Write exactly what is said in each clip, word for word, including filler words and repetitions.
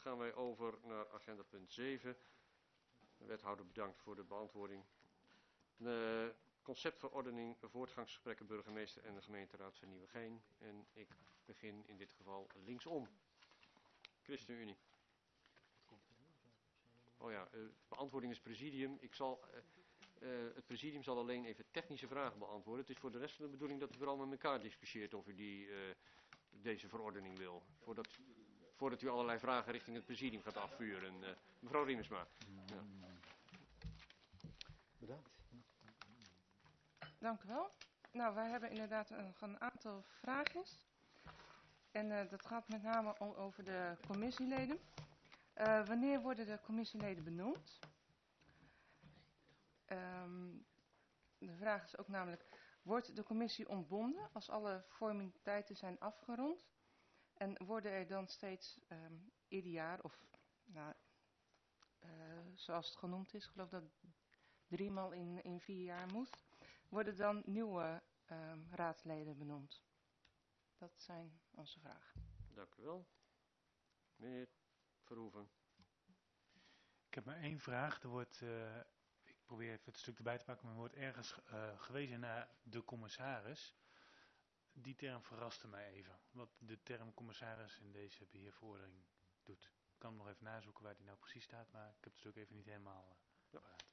gaan wij over naar agenda punt zeven. De wethouder bedankt voor de beantwoording. De conceptverordening voortgangsgesprekken burgemeester en de gemeenteraad van Nieuwegein. En ik begin in dit geval linksom. ChristenUnie. Oh ja, uh, beantwoording is presidium. Ik zal, uh, uh, het presidium zal alleen even technische vragen beantwoorden. Het is voor de rest van de bedoeling dat u vooral met elkaar discussieert of u die, uh, deze verordening wil. Voordat, voordat u allerlei vragen richting het presidium gaat afvuren. Uh, mevrouw Riemersma. Ja. Bedankt. Dank u wel. Nou, wij hebben inderdaad een, een aantal vragen. En uh, dat gaat met name over de commissieleden. Uh, wanneer worden de commissieleden benoemd? Um, de vraag is ook namelijk, wordt de commissie ontbonden als alle formaliteiten zijn afgerond? En worden er dan steeds um, ieder jaar, of nou, uh, zoals het genoemd is, ik geloof dat driemaal in, in vier jaar moet, worden dan nieuwe um, raadsleden benoemd? Dat zijn onze vragen. Dank u wel. Meneer Verhoeven. Ik heb maar één vraag. Er wordt, uh, ik probeer even het stuk erbij te pakken, maar er wordt ergens uh, gewezen naar de commissaris. Die term verraste mij even. Wat de term commissaris in deze beheerverordening doet. Ik kan nog even nazoeken waar die nou precies staat, maar ik heb het stuk even niet helemaal uh, ja. paraat.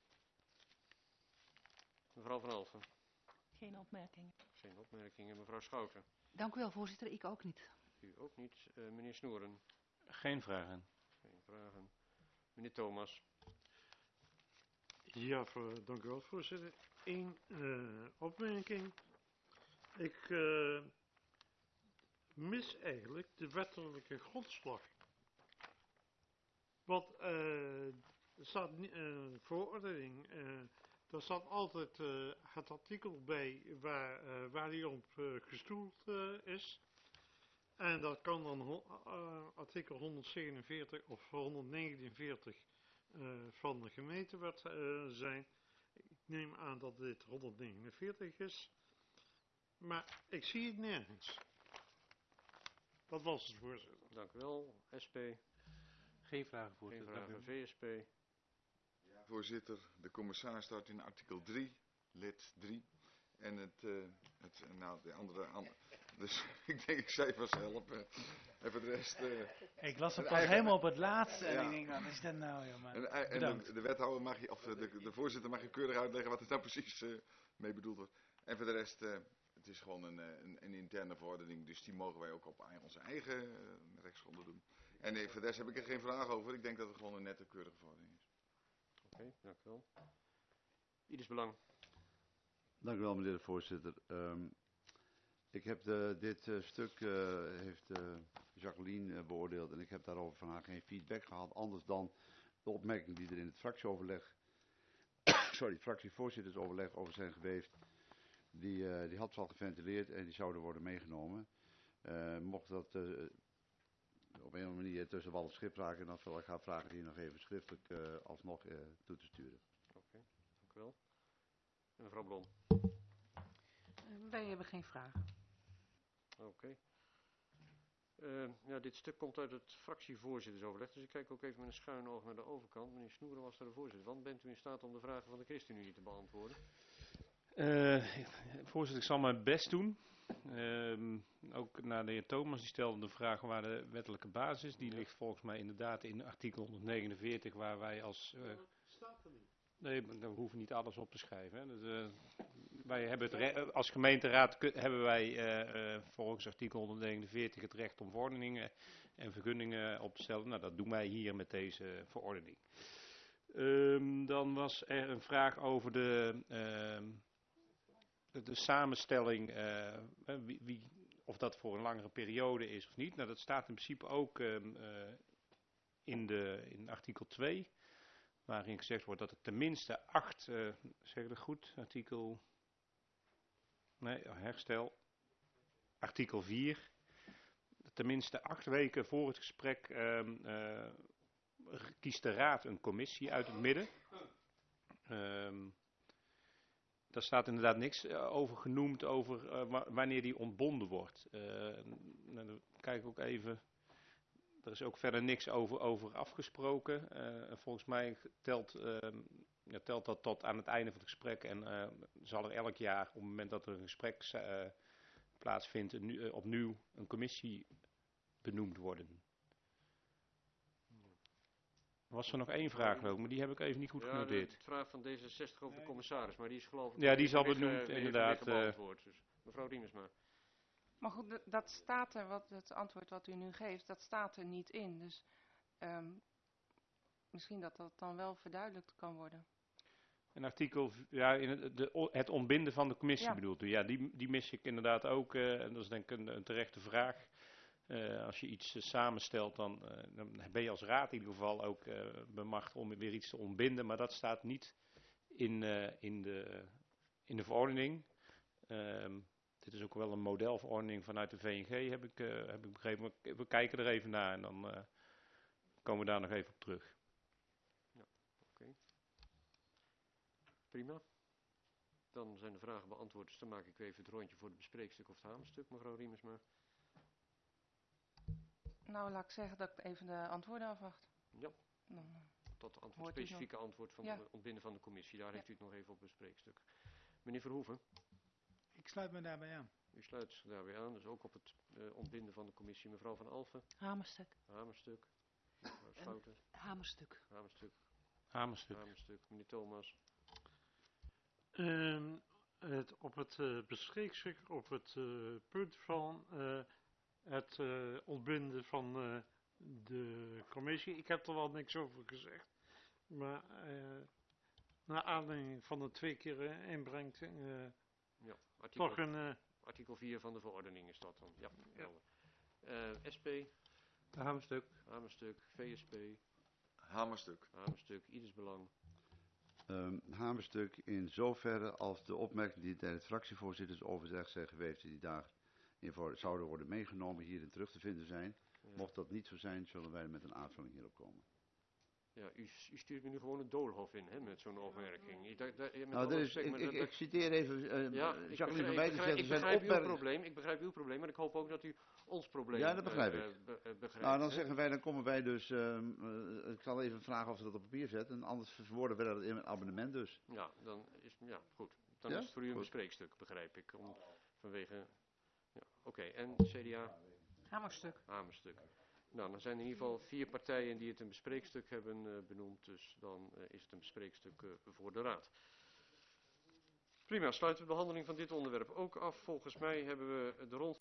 Mevrouw Van Alphen. Geen opmerkingen. Geen opmerkingen. Mevrouw Schouten. Dank u wel, voorzitter. Ik ook niet. U ook niet. Uh, meneer Snoeren. Geen vragen. Geen vragen. Meneer Thomas. Ja, voor, dank u wel, voorzitter. Eén uh, opmerking. Ik uh, mis eigenlijk de wettelijke grondslag. Want uh, er staat een uh, verordening. Uh, daar staat altijd uh, het artikel bij waar, uh, waar die op uh, gestoeld uh, is. En dat kan dan uh, artikel honderdzevenenveertig of honderdnegenenveertig uh, van de gemeentewet uh, zijn. Ik neem aan dat dit honderdnegenenveertig is. Maar ik zie het nergens. Dat was het, voorzitter. Dank u wel. S P. Geen vragen, voorzitter. Geen vragen. V S P. Ja, voorzitter, de commissaris staat in artikel drie, lid drie. En het, uh, het nou, de andere, andere, dus ik denk ik zei vanzelf, uh, even de rest. Uh, ik las het pas eigen, helemaal op het laatste en ja. ik denk, wat is dat nou, joh, man. En, en de, de wethouder mag je, of de, de voorzitter mag je keurig uitleggen wat er nou precies uh, mee bedoeld wordt. En voor de rest, uh, het is gewoon een, een, een interne verordening, dus die mogen wij ook op onze eigen uh, rechtsgronden doen. En uh, voor de rest heb ik er geen vraag over, ik denk dat het gewoon een nette, keurige verordening is. Oké, okay, dank u wel. Ieders belang. Dank u wel, meneer de voorzitter. Um, ik heb de, dit uh, stuk, uh, heeft uh, Jacqueline uh, beoordeeld en ik heb daarover van haar geen feedback gehad. Anders dan de opmerkingen die er in het fractieoverleg, sorry, fractievoorzittersoverleg over zijn geweest. Die, uh, die had ze al geventileerd en die zouden worden meegenomen. Uh, mocht dat uh, op een of andere manier tussen wal en schip raken, dan zal ik haar vragen die nog even schriftelijk uh, alsnog uh, toe te sturen. Oké, okay, dank u wel. En mevrouw Blom. Uh, wij hebben geen vragen. Oké. Okay. Uh, ja, dit stuk komt uit het fractievoorzittersoverleg, dus ik kijk ook even met een schuin oog naar de overkant. Meneer Snoeren was daar de voorzitter van. Bent u in staat om de vragen van de ChristenUnie te beantwoorden? Uh, voorzitter, ik zal mijn best doen. Uh, ook naar de heer Thomas, die stelde de vraag waar de wettelijke basis is. Die ja. ligt volgens mij inderdaad in artikel honderdnegenenveertig, waar wij als... Uh, staat er niet. Nee, we hoeven niet alles op te schrijven. Hè. Dus, uh, wij hebben het re- als gemeenteraad hebben wij uh, uh, volgens artikel honderdnegenenveertig het recht om verordeningen en vergunningen op te stellen. Nou, dat doen wij hier met deze verordening. Um, dan was er een vraag over de, uh, de, de samenstelling, uh, wie, wie, of dat voor een langere periode is of niet. Nou, dat staat in principe ook um, uh, in, de, in artikel twee. Waarin gezegd wordt dat er tenminste acht, uh, zeg ik dat goed, artikel, nee, herstel, artikel vier, tenminste acht weken voor het gesprek um, uh, kiest de raad een commissie uit het midden. Um, daar staat inderdaad niks over genoemd over uh, wanneer die ontbonden wordt. Uh, nou, dan kijk ik ook even. er is ook verder niks over, over afgesproken. Uh, volgens mij telt, uh, ja, telt dat tot aan het einde van het gesprek. En uh, zal er elk jaar, op het moment dat er een gesprek uh, plaatsvindt, een, uh, opnieuw een commissie benoemd worden. Er was er nog één vraag, geloof ik, maar die heb ik even niet goed ja, genoteerd. de vraag van D zesenzestig over de commissaris, maar die is geloof ik... Ja, die is al weer, benoemd, weer, inderdaad. Weer beantwoord. Dus, mevrouw Riemersma. Maar goed, d- dat staat er, wat het antwoord wat u nu geeft, dat staat er niet in. Dus um, misschien dat dat dan wel verduidelijkt kan worden. Een artikel, ja, in het, de, het ontbinden van de commissie Ja. bedoelt u. Ja, die, die mis ik inderdaad ook. Uh, en dat is denk ik een, een terechte vraag. Uh, als je iets uh, samenstelt, dan, uh, dan ben je als raad in ieder geval ook uh, bemacht om weer iets te ontbinden. Maar dat staat niet in, uh, in, de, in de verordening. Uh, dit is ook wel een modelverordening vanuit de V N G, heb ik, uh, heb ik begrepen. Maar we kijken er even naar en dan uh, komen we daar nog even op terug. Ja, oké. Okay. Prima. Dan zijn de vragen beantwoord, dus dan maak ik even het rondje voor het bespreekstuk of het hamerstuk, mevrouw Riemersma. Nou, laat ik zeggen dat ik even de antwoorden afwacht. Ja, Dan, uh, tot antwoord, specifieke antwoord van ja. de ontbinden van de commissie. Daar ja. heeft u het nog even op het bespreekstuk. Meneer Verhoeven. Ik sluit me daarbij aan. U sluit zich daarbij aan, dus ook op het uh, ontbinden van de commissie. Mevrouw Van Alphen. Hamerstuk. Hamerstuk. Mevrouw Schouten. Hamerstuk. Hamerstuk. Hamerstuk. Hamerstuk. Meneer Thomas. Um, het, op het uh, bespreekstuk, op het uh, punt van uh, het uh, ontbinden van uh, de commissie. Ik heb er wel niks over gezegd. Maar uh, naar aanleiding van het twee keer uh, inbrengt, uh, ja, artikel, toch een... Uh, artikel vier van de verordening is dat dan. Ja, ja. Uh, S P. Hamerstuk. Hamerstuk. V S P. Hamerstuk. Hamerstuk. Ieders Belang. Um, hamerstuk in zoverre als de opmerkingen die tijdens het fractievoorzittersoverleg zijn geweest, die daar in voor, zouden worden meegenomen, hierin terug te vinden zijn. Ja. Mocht dat niet zo zijn, zullen wij met een aanvulling hierop komen. Ja, u, u stuurt me nu gewoon het doolhof in, hè, met zo'n opmerking. Ik, da, da, met nou, is, zeg, ik, maar, ik, dat, ik citeer even uh, ja, Jacqueline van Wijten zegt, er ik zijn begrijp uw opmerkingen... probleem, ik begrijp uw probleem, maar ik hoop ook dat u ons probleem Ja, dat begrijp uh, ik. Be, uh, begrijpt. Nou, dan hè? zeggen wij, dan komen wij dus... Uh, uh, ik zal even vragen of we dat op papier zetten, en anders verwoorden we dat in een abonnement dus. Ja, dan is, ja, goed. Dan ja? is het voor u een goed. bespreekstuk, begrijp ik. Om, vanwege... Ja, oké, okay. En C D A? Hamerstuk. Hamerstuk. Nou, dan zijn er in ieder geval vier partijen die het een bespreekstuk hebben uh, benoemd, dus dan uh, is het een bespreekstuk uh, voor de Raad. Prima, sluiten we de behandeling van dit onderwerp ook af. Volgens mij hebben we de rond